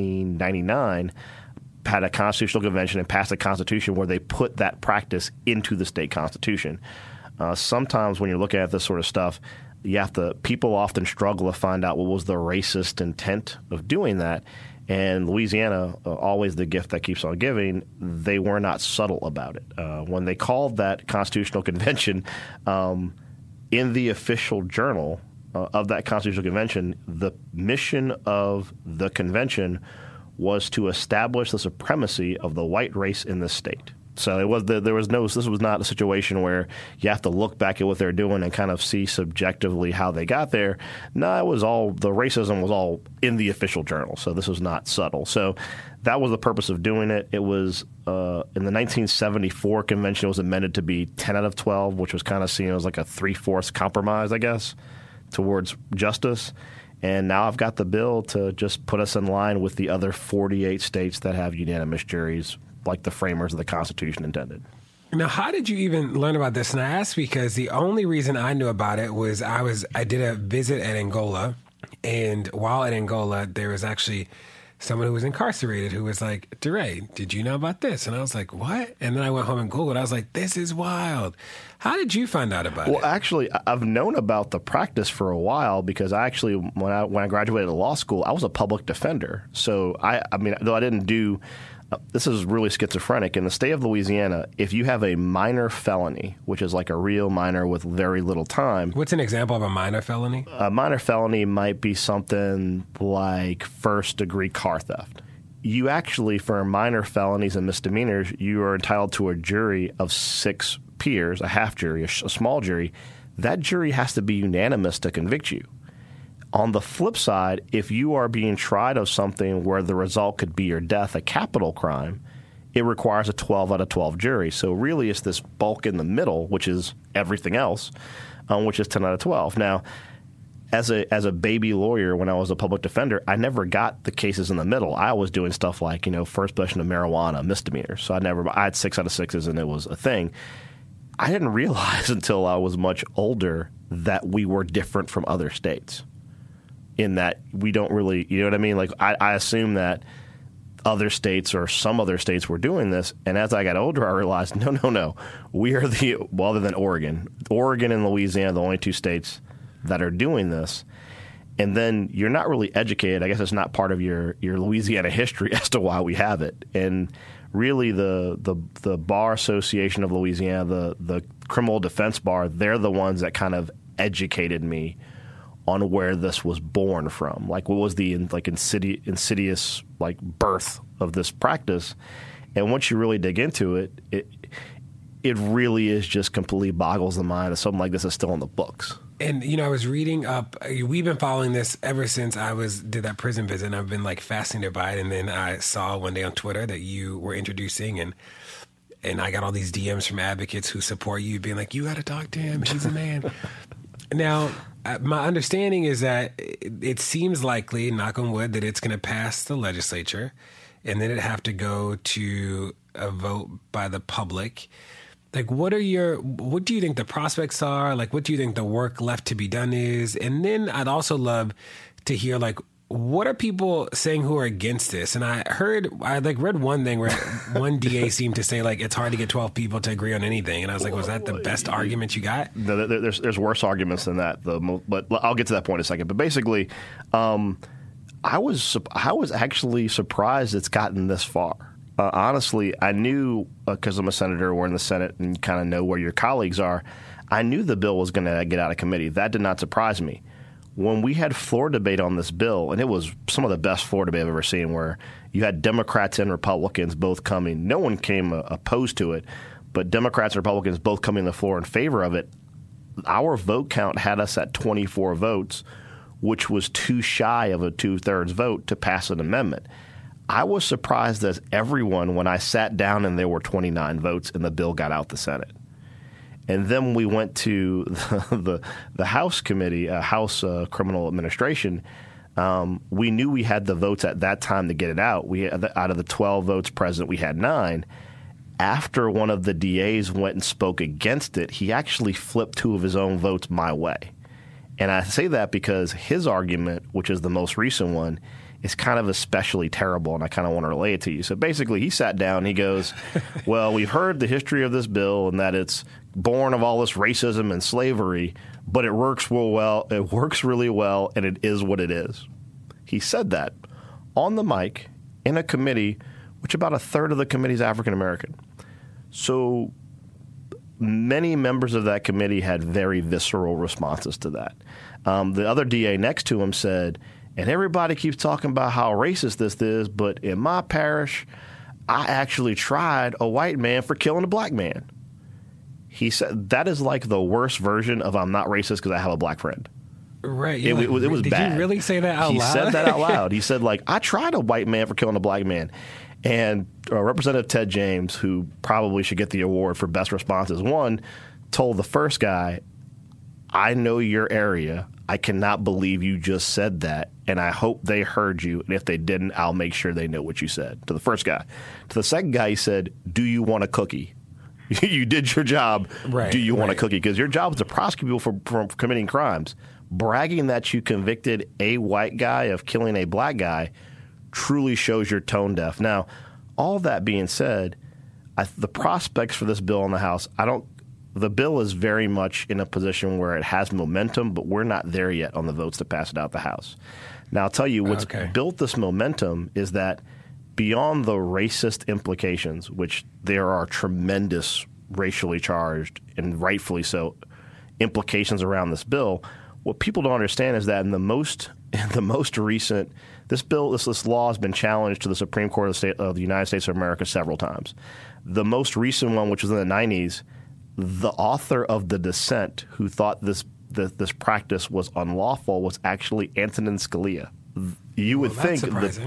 Speaker 6: 1899 had a constitutional convention and passed a constitution where they put that practice into the state constitution. Sometimes when you're looking at this sort of stuff, people often struggle to find out what was the racist intent of doing that. And Louisiana, always the gift that keeps on giving, they were not subtle about it. When they called that constitutional convention, in the official journal of that constitutional convention, the mission of the convention was to establish the supremacy of the white race in this state. So this was not a situation where you have to look back at what they're doing and kind of see subjectively how they got there. No, the racism was all in the official journal. So this was not subtle. So that was the purpose of doing it. It was in the 1974 convention, it was amended to be 10 out of 12, which was kind of seen as like a 3/4 compromise, I guess, towards justice. And now I've got the bill to just put us in line with the other 48 states that have unanimous juries, like the framers of the Constitution intended.
Speaker 3: Now, how did you even learn about this? And I asked because the only reason I knew about it was I did a visit at Angola, and while at Angola, there was actually someone who was incarcerated who was like, DeRay, did you know about this? And I was like, what? And then I went home and Googled. I was like, this is wild. How did you find out about it?
Speaker 6: Well, actually, I've known about the practice for a while because I actually, when I graduated law school, I was a public defender. So I mean, though I didn't do. This is really schizophrenic. In the state of Louisiana, if you have a minor felony, which is like a real minor with very little time.
Speaker 3: What's an example of a minor felony?
Speaker 6: A minor felony might be something like first-degree car theft. You actually, for minor felonies and misdemeanors, you are entitled to a jury of 6 peers, a half jury, a small jury. That jury has to be unanimous to convict you. On the flip side, if you are being tried of something where the result could be your death, a capital crime, it requires a 12 out of 12 jury. So really it's this bulk in the middle, which is everything else, which is 10 out of 12. Now, as a baby lawyer, when I was a public defender, I never got the cases in the middle. I was doing stuff like, first possession of marijuana, misdemeanors. So I had 6 out of 6s, and it was a thing. I didn't realize until I was much older that we were different from other states. In that we don't really, you know what I mean? Like I assume that other states or some other states were doing this, and as I got older, I realized no, we are other than Oregon and Louisiana, the only 2 states that are doing this. And then you're not really educated. I guess it's not part of your Louisiana history as to why we have it. And really, the Bar Association of Louisiana, the Criminal Defense Bar, they're the ones that kind of educated me on where this was born from, like what was the insidious like birth of this practice. And once you really dig into it, it really is just completely boggles the mind that something like this is still in the books.
Speaker 3: And I was reading up. We've been following this ever since I did that prison visit, and I've been like fascinated by it. And then I saw one day on Twitter that you were introducing, and I got all these DMs from advocates who support you, being like, "You got to talk to him. He's a man." Now, my understanding is that it seems likely, knock on wood, that it's going to pass the legislature, and then it'd have to go to a vote by the public. Like, what do you think the prospects are? Like, what do you think the work left to be done is? And then I'd also love to hear, like, what are people saying who are against this? And I read one thing where one DA seemed to say, like, it's hard to get 12 people to agree on anything. And I was like, was that the best argument you got?
Speaker 6: No, there's worse arguments than that, but I'll get to that point in a second. But basically, I was actually surprised it's gotten this far. Honestly, I knew, because I'm a senator, we're in the Senate, and you kind of know where your colleagues are, I knew the bill was going to get out of committee. That did not surprise me. When we had floor debate on this bill, and it was some of the best floor debate I've ever seen, where you had Democrats and Republicans both coming. No one came opposed to it, but Democrats and Republicans both coming to the floor in favor of it. Our vote count had us at 24 votes, which was too shy of a 2/3 vote to pass an amendment. I was surprised as everyone when I sat down and there were 29 votes and the bill got out the Senate. And then we went to the House committee, House Criminal Administration. We knew we had the votes at that time to get it out. Out of the 12 votes present, we had 9. After one of the DAs went and spoke against it, he actually flipped 2 of his own votes my way. And I say that because his argument, which is the most recent one, is kind of especially terrible, and I kind of want to relay it to you. So basically, he sat down and he goes, well, we've heard the history of this bill and that it's born of all this racism and slavery, but it works really well, and it is what it is. He said that on the mic in a committee, which about 1/3 of the committee is African American. So many members of that committee had very visceral responses to that. The other DA next to him said, and everybody keeps talking about how racist this is, but in my parish, I actually tried a white man for killing a black man. He said that is like the worst version of I'm not racist because I have a black friend.
Speaker 3: Right.
Speaker 6: It was
Speaker 3: did
Speaker 6: bad.
Speaker 3: Did you really say that out loud?
Speaker 6: He said that out loud. He said, like, I tried a white man for killing a black man. And Representative Ted James, who probably should get the award for best responses, told the first guy, I know your area. I cannot believe you just said that, and I hope they heard you. And if they didn't, I'll make sure they know what you said. To the first guy. To the second guy, he said, do you want a cookie? You did your job.
Speaker 3: Right,
Speaker 6: do you want a cookie? Because your job is to prosecute people for committing crimes. Bragging that you convicted a white guy of killing a black guy truly shows you're tone deaf. Now, all that being said, the prospects for this bill in the House, the bill is very much in a position where it has momentum, but we're not there yet on the votes to pass it out the House. Now, I'll tell you what's built this momentum is that beyond the racist implications, which there are tremendous racially charged and rightfully so implications around this bill, what people don't understand is that in the most recent, this law has been challenged to the Supreme Court of the United States of America several times. The most recent one, which was in the 90s, the author of the dissent who thought this practice was unlawful was actually Antonin Scalia. You would think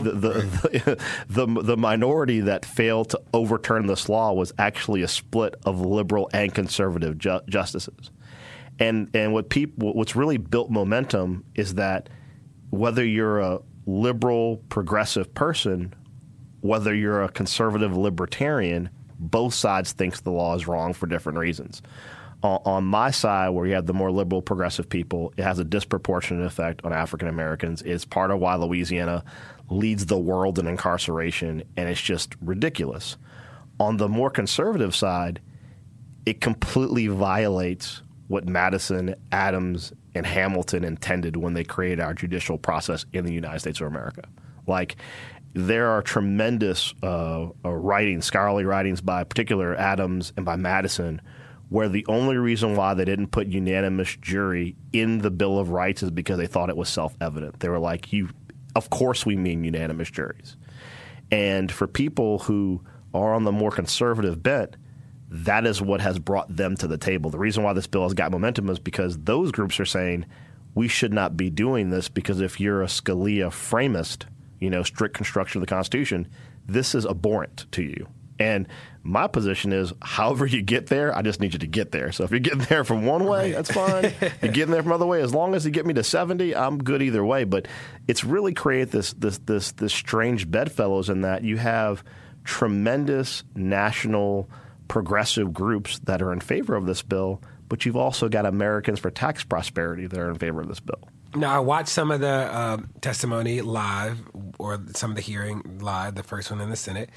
Speaker 6: the minority that failed to overturn this law was actually a split of liberal and conservative justices. And what's really built momentum is that whether you're a liberal progressive person, whether you're a conservative libertarian, both sides thinks the law is wrong for different reasons. On my side, where you have the more liberal progressive people, it has a disproportionate effect on African Americans. It's part of why Louisiana leads the world in incarceration, and it's just ridiculous. On the more conservative side, it completely violates what Madison, Adams, and Hamilton intended when they created our judicial process in the United States of America. Like, there are tremendous scholarly writings by particular Adams and by Madison, where the only reason why they didn't put unanimous jury in the Bill of Rights is because they thought it was self-evident. They were like, of course we mean unanimous juries. And for people who are on the more conservative bent, that is what has brought them to the table. The reason why this bill has got momentum is because those groups are saying we should not be doing this because if you're a Scalia framist, strict construction of the Constitution, this is abhorrent to you. And my position is, however you get there, I just need you to get there. So if you're getting there from one way, that's fine. If you're getting there from another way, as long as you get me to 70, I'm good either way. But it's really created this strange bedfellows in that you have tremendous national progressive groups that are in favor of this bill, but you've also got Americans for Tax Prosperity that are in favor of this bill.
Speaker 3: Now, I watched some of the testimony live, or some of the hearing live, the first one in the Senate.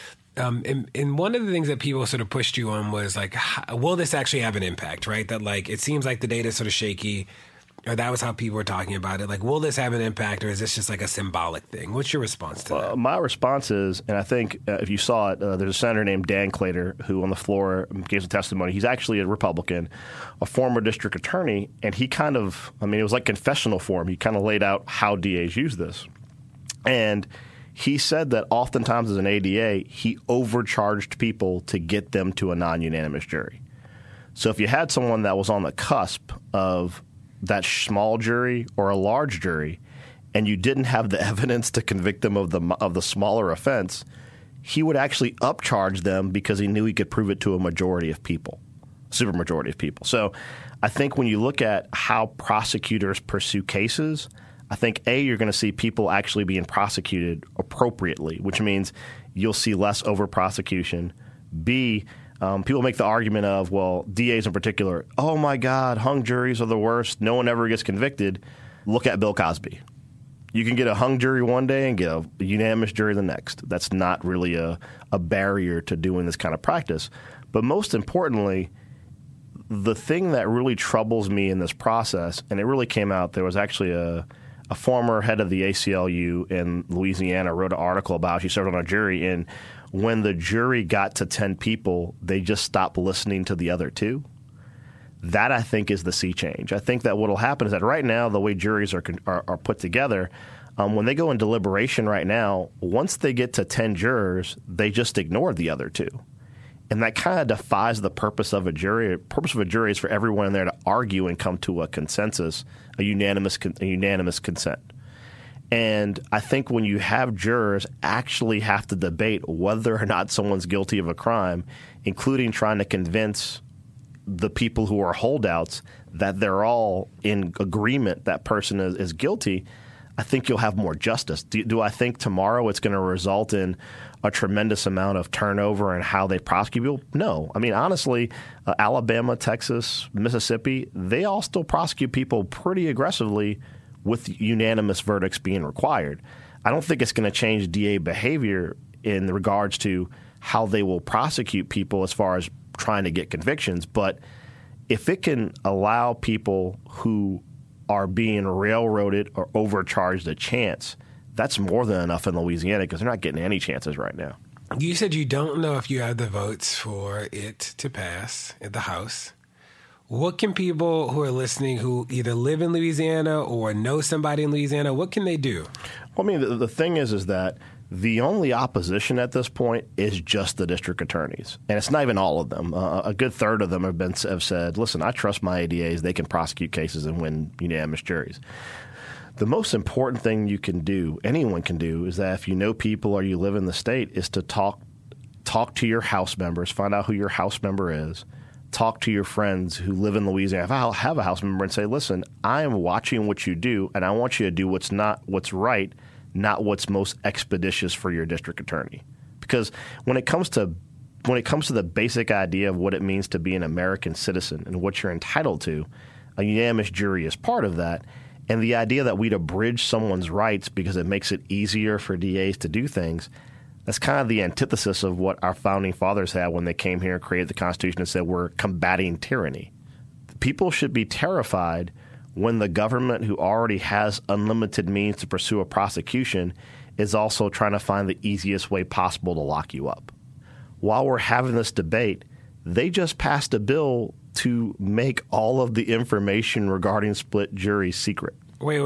Speaker 3: And one of the things that people sort of pushed you on was like, will this actually have an impact, right? That like, it seems like the data is sort of shaky, or that was how people were talking about it. Like, will this have an impact, or is this just like a symbolic thing? What's your response to that?
Speaker 6: My response is, and I think if you saw it, there's a senator named Dan Claytor who on the floor gave some testimony. He's actually a Republican, a former district attorney, and he kind of, it was like confessional for him. He kind of laid out how DAs use this. And he said that oftentimes as an ADA, he overcharged people to get them to a non-unanimous jury. So if you had someone that was on the cusp of that small jury or a large jury, and you didn't have the evidence to convict them of the smaller offense, he would actually upcharge them because he knew he could prove it to a majority of people, supermajority of people. So I think when you look at how prosecutors pursue cases, I think, A, you're going to see people actually being prosecuted appropriately, which means you'll see less over-prosecution. B, people make the argument of, well, DAs in particular, oh, my God, hung juries are the worst. No one ever gets convicted. Look at Bill Cosby. You can get a hung jury one day and get a unanimous jury the next. That's not really a barrier to doing this kind of practice. But most importantly, the thing that really troubles me in this process, and it really came out, there was actually a former head of the ACLU in Louisiana wrote an article about, she served on a jury, and when the jury got to 10 people, they just stopped listening to the other two. That, I think, is the sea change. I think that what will happen is that right now, the way juries are put together, When they go in deliberation right now, once they get to 10 jurors, they just ignore the other 2. And that kind of defies the purpose of a jury. The purpose of a jury is for everyone in there to argue and come to a consensus, a unanimous consent. And I think when you have jurors actually have to debate whether or not someone's guilty of a crime, including trying to convince the people who are holdouts that they're all in agreement that person is guilty, I think you'll have more justice. Do I think tomorrow it's going to result in a tremendous amount of turnover in how they prosecute people? No. I mean, honestly, Alabama, Texas, Mississippi, they all still prosecute people pretty aggressively with unanimous verdicts being required. I don't think it's going to change DA behavior in regards to how they will prosecute people as far as trying to get convictions. But if it can allow people who are being railroaded or overcharged a chance, that's more than enough in Louisiana because they're not getting any chances right now.
Speaker 3: You said you don't know if you have the votes for it to pass at the House. What can people who are listening who either live in Louisiana or know somebody in Louisiana, what can they do?
Speaker 6: Well, I mean, the thing is that the only opposition at this point is just the district attorneys. And it's not even all of them. A good third of them have said, listen, I trust my ADAs. They can prosecute cases and win unanimous juries. The most important thing you can do, anyone can do, is that if you know people or you live in the state, is to talk to your House members, find out who your House member is, talk to your friends who live in Louisiana. If I have a House member and say, listen, I am watching what you do, and I want you to do what's right, not what's most expeditious for your district attorney. Because when it comes to the basic idea of what it means to be an American citizen and what you're entitled to, a unanimous jury is part of that. And the idea that we'd abridge someone's rights because it makes it easier for DAs to do things, that's kind of the antithesis of what our founding fathers had when they came here and created the Constitution and said we're combating tyranny. People should be terrified when the government, who already has unlimited means to pursue a prosecution, is also trying to find the easiest way possible to lock you up. While we're having this debate, they just passed a bill to make all of the information regarding split juries secret.
Speaker 3: Wait.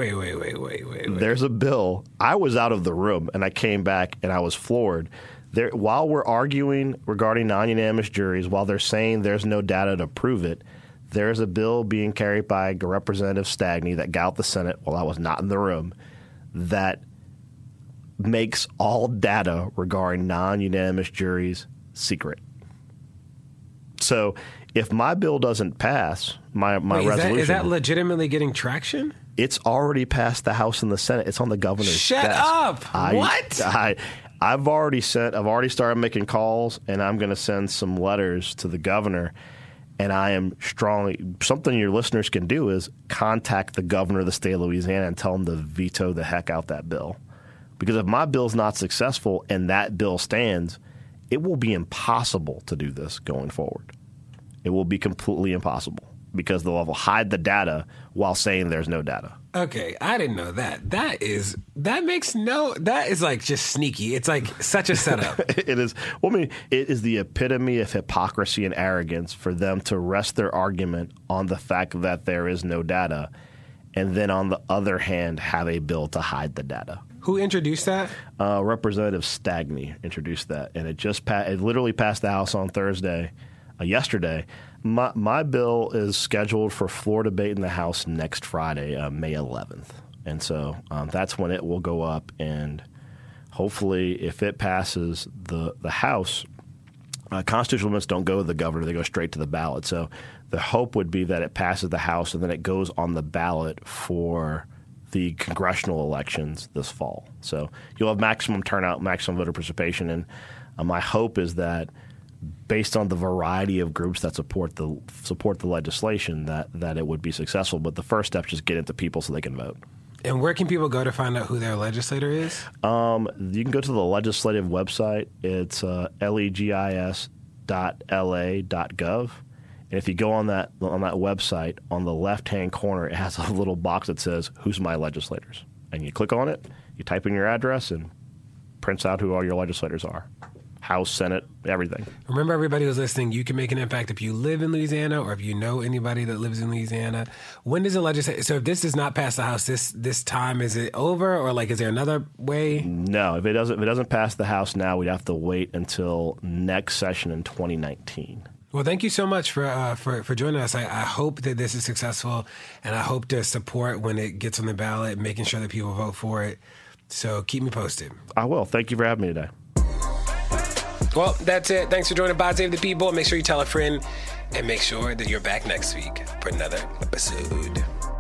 Speaker 6: There's a bill. I was out of the room, and I came back, and I was floored. While we're arguing regarding non-unanimous juries, while they're saying there's no data to prove it, there's a bill being carried by Representative Stagney that got out the Senate while I was not in the room that makes all data regarding non-unanimous juries secret. So if my bill doesn't pass, my resolution...
Speaker 3: Is that legitimately getting traction?
Speaker 6: It's already passed the House and the Senate. It's on the governor's desk.
Speaker 3: Shut up! What?
Speaker 6: I've already started making calls, and I'm going to send some letters to the governor. And I am something your listeners can do is contact the governor of the state of Louisiana and tell him to veto the heck out that bill. Because if my bill's not successful and that bill stands, it will be impossible to do this going forward. It will be completely impossible because they'll hide the data while saying there's no data.
Speaker 3: Okay, I didn't know that. That is like just sneaky. It's like such a setup.
Speaker 6: It is. Well, I mean, it is the epitome of hypocrisy and arrogance for them to rest their argument on the fact that there is no data, and then on the other hand have a bill to hide the data.
Speaker 3: Who introduced that?
Speaker 6: Representative Stagney introduced that, and it literally passed the House on Thursday, yesterday. My bill is scheduled for floor debate in the House next Friday, May 11th. And so that's when it will go up. And hopefully, if it passes the House, constitutional amendments don't go to the governor. They go straight to the ballot. So the hope would be that it passes the House and then it goes on the ballot for the congressional elections this fall. So you'll have maximum turnout, maximum voter participation. And my hope is that based on the variety of groups that support the legislation, that it would be successful. But the first step is just get it to people so they can vote.
Speaker 3: And where can people go to find out who their legislator is?
Speaker 6: You can go to the legislative website. It's legis.la.gov. And if you go on that website, on the left-hand corner, it has a little box that says, "Who's my legislators?" And you click on it, you type in your address, and prints out who all your legislators are. House, Senate, everything.
Speaker 3: Remember, everybody who's listening, you can make an impact if you live in Louisiana or if you know anybody that lives in Louisiana. When does the legislature? So if this does not pass the House this time, is it over, or like is there another way?
Speaker 6: No, if it doesn't pass the House now, we'd have to wait until next session in 2019.
Speaker 3: Well, thank you so much for joining us. I hope that this is successful, and I hope to support when it gets on the ballot, making sure that people vote for it. So keep me posted.
Speaker 6: I will. Thank you for having me today.
Speaker 3: Well, that's it. Thanks for joining Pod Save the People. Make sure you tell a friend, and make sure that you're back next week for another episode.